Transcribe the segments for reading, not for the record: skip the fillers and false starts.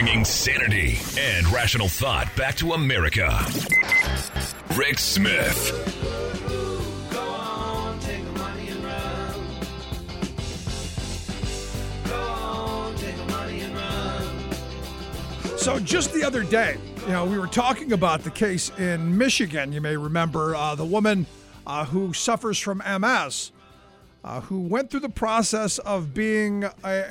Bringing sanity and rational thought back to America. Rick Smith. Go on, take the money and run. Go on, take the money and run. So just the other day, we were talking about the case in Michigan. You may remember the woman who suffers from MS, who went through the process of being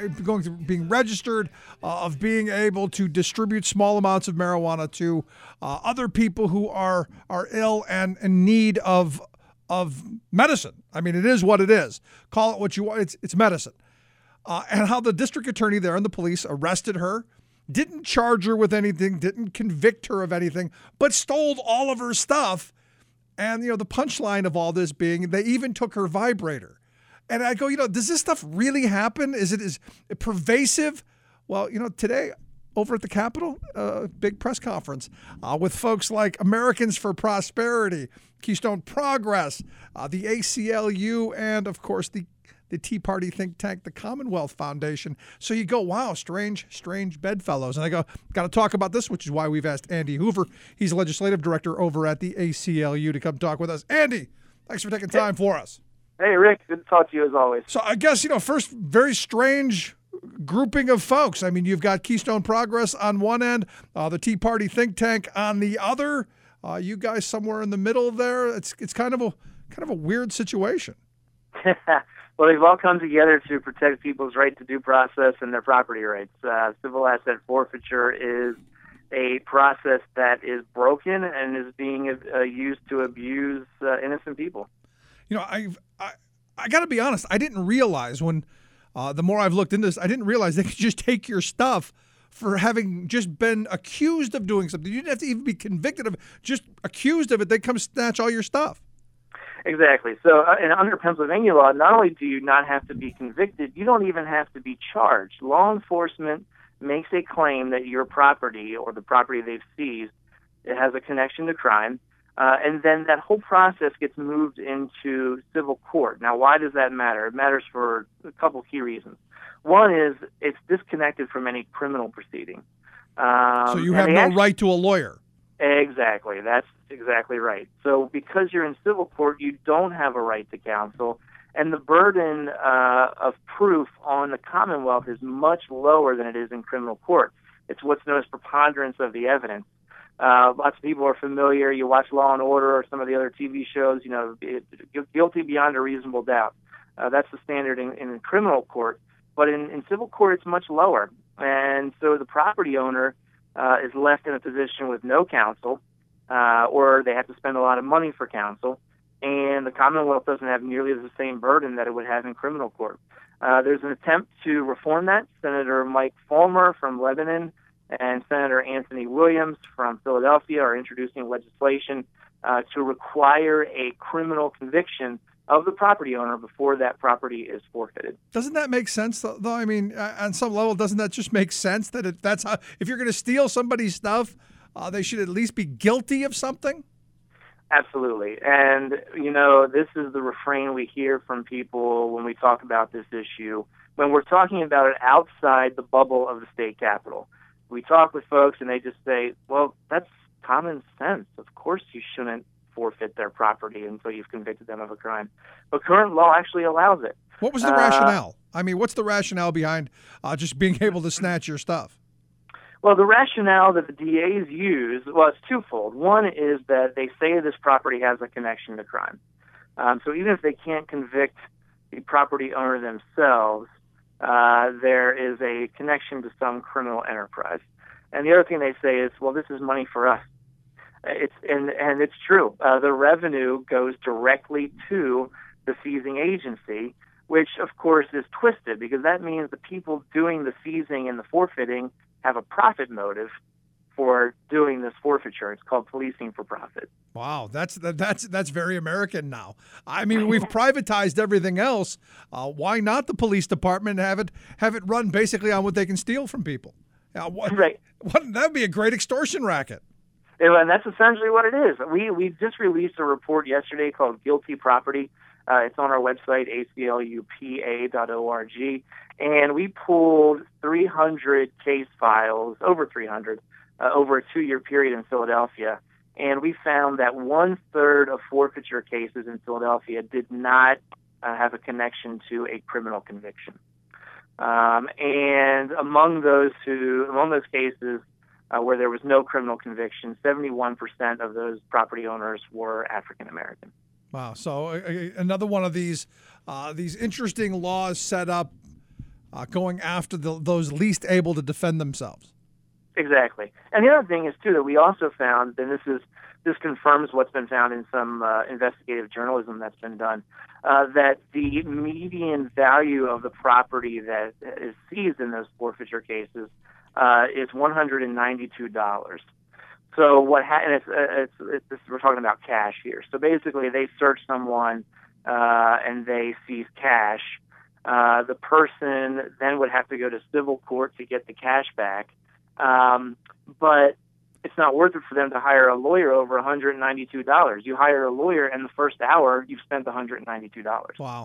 registered, of being able to distribute small amounts of marijuana to other people who are ill and in need of medicine. I mean, it is what it is. Call it what you want. It's medicine. And how the district attorney there and the police arrested her, didn't charge her with anything, didn't convict her of anything, but stole all of her stuff. And, the punchline of all this being they even took her vibrator. And I go, does this stuff really happen? Is it pervasive? Well, today over at the Capitol, big press conference with folks like Americans for Prosperity, Keystone Progress, the ACLU, and, of course, the Tea Party think tank, the Commonwealth Foundation. So you go, wow, strange bedfellows. And I go, got to talk about this, which is why we've asked Andy Hoover. He's legislative director over at the ACLU to come talk with us. Andy, thanks for taking time for us. Hey, Rick, good to talk to you as always. So I guess, first, very strange grouping of folks. I mean, you've got Keystone Progress on one end, the Tea Party think tank on the other. You guys somewhere in the middle there. It's kind of a weird situation. Well, they've all come together to protect people's right to due process and their property rights. Civil asset forfeiture is a process that is broken and is being used to abuse innocent people. I got to be honest. I didn't realize when the more I've looked into this, I didn't realize they could just take your stuff for having just been accused of doing something. You didn't have to even be convicted of it, just accused of it. They come snatch all your stuff. Exactly. So and under Pennsylvania law, not only do you not have to be convicted, you don't even have to be charged. Law enforcement makes a claim that your property or the property they've seized, it has a connection to crime, and then that whole process gets moved into civil court. Now, why does that matter? It matters for a couple key reasons. One is it's disconnected from any criminal proceeding. So you have no right to a lawyer. Exactly. That's exactly right. So because you're in civil court, you don't have a right to counsel, and the burden of proof on the Commonwealth is much lower than it is in criminal court. It's what's known as preponderance of the evidence. Lots of people are familiar. You watch Law and Order or some of the other TV shows, guilty beyond a reasonable doubt. That's the standard in criminal court. But in civil court, it's much lower. And so the property owner is left in a position with no counsel, or they have to spend a lot of money for counsel, and the Commonwealth doesn't have nearly the same burden that it would have in criminal court. There's an attempt to reform that. Senator Mike Fulmer from Lebanon and Senator Anthony Williams from Philadelphia are introducing legislation to require a criminal conviction of the property owner before that property is forfeited. Doesn't that make sense, though? I mean, on some level, doesn't that just make sense that that's how, if you're going to steal somebody's stuff, they should at least be guilty of something? Absolutely. And, this is the refrain we hear from people when we talk about this issue, when we're talking about it outside the bubble of the state capitol. We talk with folks and they just say, well, that's common sense. Of course you shouldn't forfeit their property until you've convicted them of a crime. But current law actually allows it. What was the rationale? I mean, what's the rationale behind just being able to snatch your stuff? Well, the rationale that the DAs use, it's twofold. One is that they say this property has a connection to crime. So even if they can't convict the property owner themselves, there is a connection to some criminal enterprise. And the other thing they say is, well, this is money for us. It's true. The revenue goes directly to the seizing agency, which, of course, is twisted because that means the people doing the seizing and the forfeiting have a profit motive for doing this forfeiture. It's called policing for profit. Wow, that's very American now. I mean, we've privatized everything else. Why not the police department have it run basically on what they can steal from people? Right. That'd be a great extortion racket. And that's essentially what it is. We just released a report yesterday called Guilty Property. It's on our website, aclupa.org. And we pulled 300 case files, over 300, over a 2-year period in Philadelphia. And we found that 1/3 of forfeiture cases in Philadelphia did not have a connection to a criminal conviction. And among those cases where there was no criminal conviction, 71% of those property owners were African American. Wow! So another one of these interesting laws set up going after those least able to defend themselves. Exactly. And the other thing is too that we also found, and this confirms what's been found in some investigative journalism that's been done, that the median value of the property that is seized in those forfeiture cases is $192. So what happened? We're talking about cash here. So basically, they search someone and they seize cash. The person then would have to go to civil court to get the cash back, but it's not worth it for them to hire a lawyer over $192. You hire a lawyer, and the first hour you've spent $192. Wow,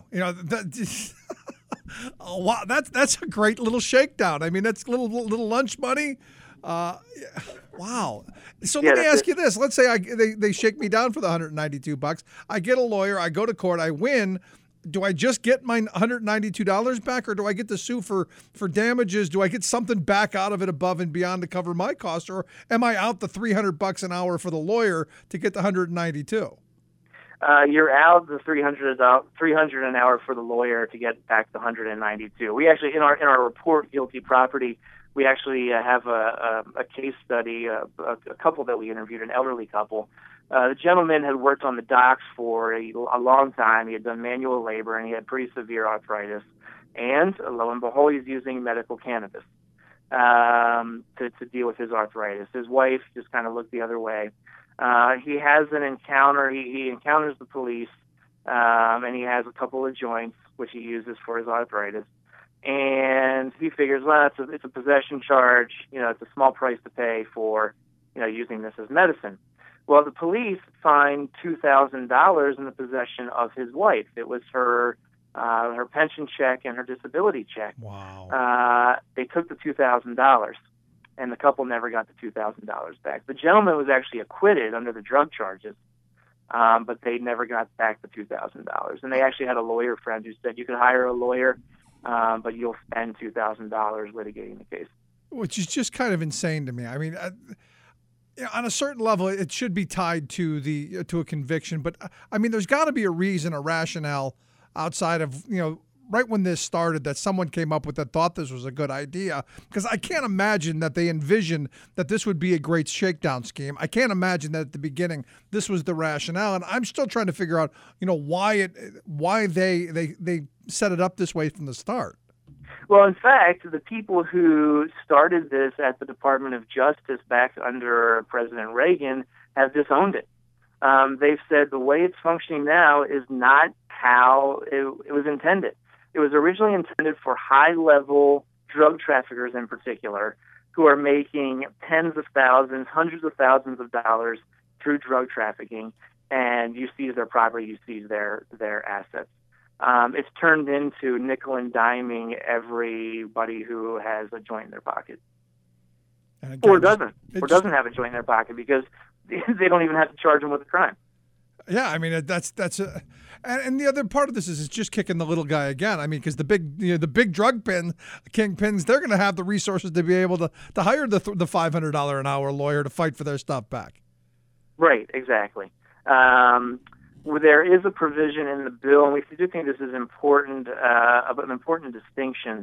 oh, wow, that's a great little shakedown. I mean, that's little lunch money. Wow. So let me ask you this. Let's say they shake me down for the $192. I get a lawyer. I go to court. I win. Do I just get my $192 back, or do I get to sue for damages? Do I get something back out of it above and beyond to cover my costs, or am I out the $300 an hour for the lawyer to get the $192? You're out the $300 an hour for the lawyer to get back the $192. We actually in our report, Guilty Property, we actually have a case study, a couple that we interviewed, an elderly couple. The gentleman had worked on the docks for a long time. He had done manual labor, and he had pretty severe arthritis. And lo and behold, he's using medical cannabis to deal with his arthritis. His wife just kind of looked the other way. He has an encounter. He encounters the police, and he has a couple of joints, which he uses for his arthritis. And he figures, well, it's a possession charge. It's a small price to pay for, using this as medicine. Well, the police find $2,000 in the possession of his wife. It was her pension check and her disability check. Wow. They took the $2,000, and the couple never got the $2,000 back. The gentleman was actually acquitted under the drug charges, but they never got back the $2,000. And they actually had a lawyer friend who said you could hire a lawyer, but you'll spend $2,000 litigating the case. Which is just kind of insane to me. I mean, on a certain level, it should be tied to a conviction. But I mean, there's got to be a reason, a rationale outside of right when this started that someone came up with that thought this was a good idea. Because I can't imagine that they envisioned that this would be a great shakedown scheme. I can't imagine that at the beginning this was the rationale, and I'm still trying to figure out why they set it up this way from the start. Well, in fact, the people who started this at the Department of Justice back under President Reagan have disowned it. They've said the way it's functioning now is not how it was intended. It was originally intended for high-level drug traffickers in particular who are making tens of thousands, hundreds of thousands of dollars through drug trafficking, and you seize their property, you seize their assets. It's turned into nickel and diming everybody who has a joint in their pocket, or doesn't have a joint in their pocket, because they don't even have to charge them with a crime. Yeah, I mean that's and the other part of this is it's just kicking the little guy again. I mean, because the big drug kingpins, they're going to have the resources to be able to hire the $500 an hour lawyer to fight for their stuff back. Right, exactly. There is a provision in the bill, and we do think this is important, an important distinction.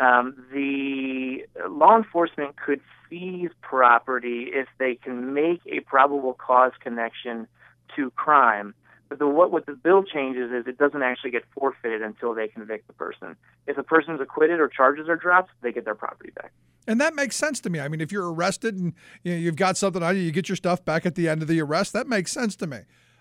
The law enforcement could seize property if they can make a probable cause connection to crime. But what the bill changes is it doesn't actually get forfeited until they convict the person. If the person's acquitted or charges are dropped, they get their property back. And that makes sense to me. I mean, if you're arrested and you've got something on you, you get your stuff back at the end of the arrest. That makes sense to me.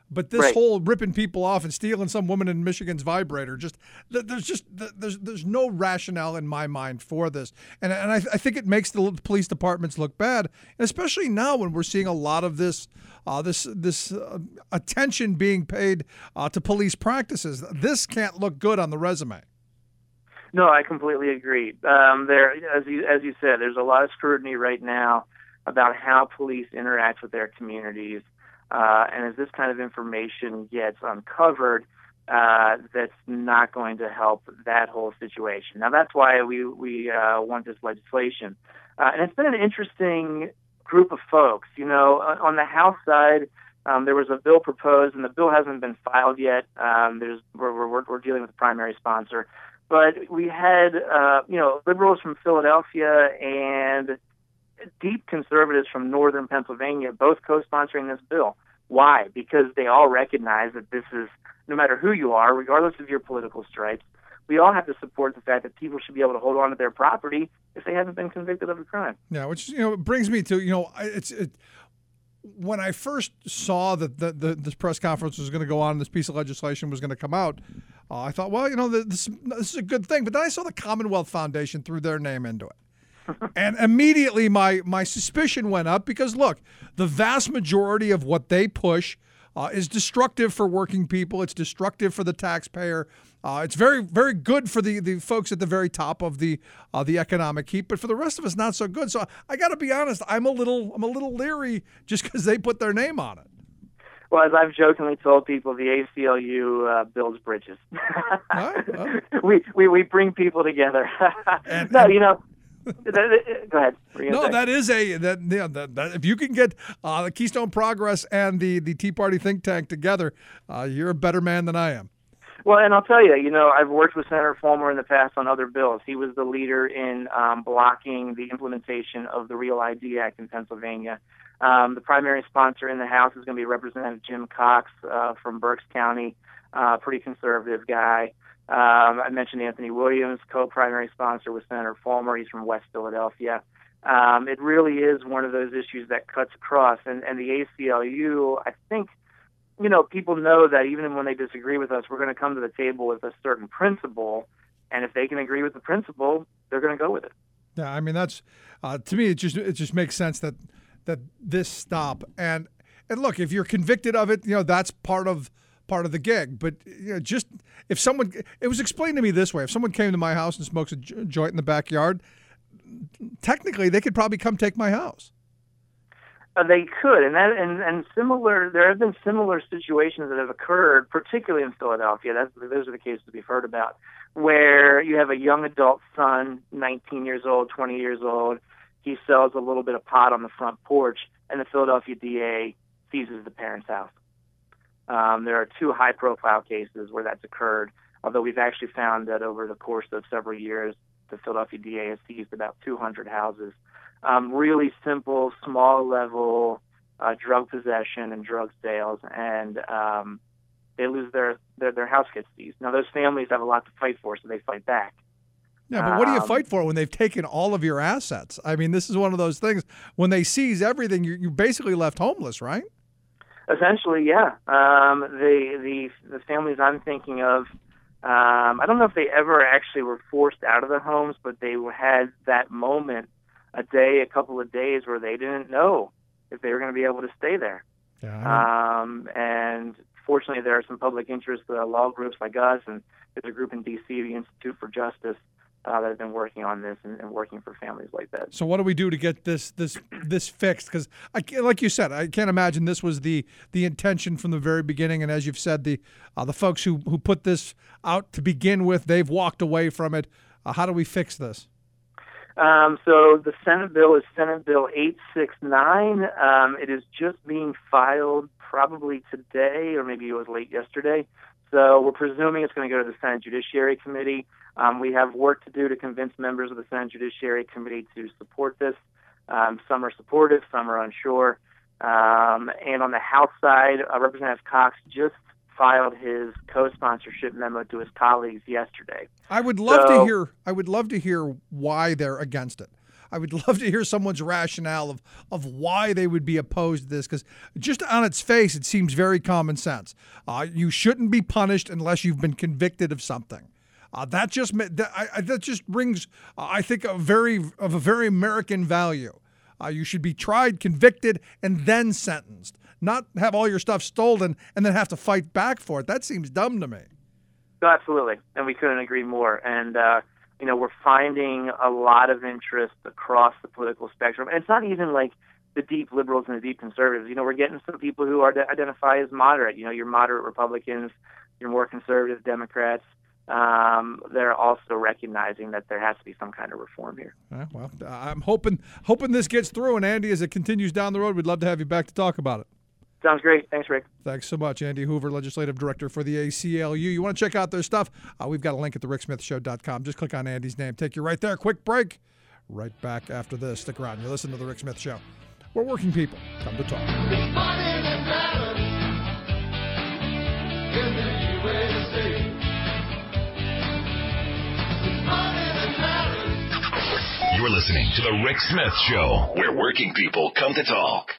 But this Right. whole ripping people off and stealing some woman in Michigan's vibrator, there's no rationale in my mind for this, and I think it makes the police departments look bad, and especially now when we're seeing a lot of this attention being paid to police practices. This can't look good on the resume. No, I completely agree. There, as you said, there's a lot of scrutiny right now about how police interact with their communities. And as this kind of information gets uncovered, that's not going to help that whole situation. Now, that's why we want this legislation. And it's been an interesting group of folks. You know, on the House side, there was a bill proposed, and the bill hasn't been filed yet. We're dealing with the primary sponsor. But we had, liberals from Philadelphia and deep conservatives from northern Pennsylvania both co-sponsoring this bill. Why? Because they all recognize that this is, no matter who you are, regardless of your political stripes, we all have to support the fact that people should be able to hold on to their property if they haven't been convicted of a crime. Yeah, which brings me to when I first saw that this press conference was going to go on, this piece of legislation was going to come out, I thought, well, this is a good thing. But then I saw the Commonwealth Foundation threw their name into it. And immediately my suspicion went up because, look, the vast majority of what they push is destructive for working people. It's destructive for the taxpayer. It's very, very good for the folks at the very top of the economic heap, but for the rest of us, not so good. So I got to be honest, I'm a little leery just because they put their name on it. Well, as I've jokingly told people, the ACLU builds bridges. We bring people together. Go ahead. No, that is that if you can get the Keystone Progress and the Tea Party think tank together, you're a better man than I am. Well, and I'll tell you, I've worked with Senator Fulmer in the past on other bills. He was the leader in blocking the implementation of the Real ID Act in Pennsylvania. The primary sponsor in the House is going to be Representative Jim Cox from Berks County, pretty conservative guy. I mentioned Anthony Williams, co-primary sponsor with Senator Fulmer. He's from West Philadelphia. It really is one of those issues that cuts across. And the ACLU, I think, people know that even when they disagree with us, we're going to come to the table with a certain principle. And if they can agree with the principle, they're going to go with it. Yeah, I mean, that's to me, it just makes sense that this stop. And look, if you're convicted of it, that's part of the gig. But just if someone, it was explained to me this way: if someone came to my house and smokes a joint in the backyard, technically they could probably come take my house. They could, and similar. There have been similar situations that have occurred, particularly in Philadelphia. Those are the cases we've heard about, where you have a young adult son, 19 years old, 20 years old. He sells a little bit of pot on the front porch, and the Philadelphia DA seizes the parent's house. There are two high-profile cases where that's occurred, although we've actually found that over the course of several years, the Philadelphia DA has seized about 200 houses. Really simple, small-level drug possession and drug sales, and they lose their house gets seized. Now, those families have a lot to fight for, so they fight back. Yeah, but what do you fight for when they've taken all of your assets? I mean, this is one of those things. When they seize everything, you're basically left homeless, right? Essentially, yeah. The families I'm thinking of, I don't know if they ever actually were forced out of their homes, but they had that moment, a couple of days where they didn't know if they were going to be able to stay there. Yeah, and fortunately, there are some public interest law groups like us, and there's a group in D.C., the Institute for Justice, that have been working on this and working for families like that. So what do we do to get this fixed? Because, like you said, I can't imagine this was the intention from the very beginning. And as you've said, the folks who put this out to begin with, they've walked away from it. How do we fix this? So the Senate bill is Senate Bill 869. It is just being filed probably today, or maybe it was late yesterday. So we're presuming it's going to go to the Senate Judiciary Committee. We have work to do to convince members of the Senate Judiciary Committee to support this. Some are supportive, some are unsure. And on the House side, Representative Cox just filed his co-sponsorship memo to his colleagues yesterday. I would love to hear why they're against it. I would love to hear someone's rationale of why they would be opposed to this, because just on its face, it seems very common sense. You shouldn't be punished unless you've been convicted of something. That just rings, I think, a very American value. You should be tried, convicted, and then sentenced, not have all your stuff stolen and then have to fight back for it. That seems dumb to me. Absolutely, and we couldn't agree more. And we're finding a lot of interest across the political spectrum, and it's not even like the deep liberals and the deep conservatives. We're getting some people who identify as moderate. Your moderate Republicans, your more conservative Democrats. They're also recognizing that there has to be some kind of reform here. Well, I'm hoping this gets through. And Andy, as it continues down the road, we'd love to have you back to talk about it. Sounds great. Thanks, Rick. Thanks so much, Andy Hoover, Legislative Director for the ACLU. You want to check out their stuff? We've got a link at thericksmithshow.com. Just click on Andy's name. Take you right there. Quick break. Right back after this. Stick around. You listen to The Rick Smith Show, where working people come to talk. It's money that matters in the USA. It's money that matters. You're listening to The Rick Smith Show, where working people come to talk.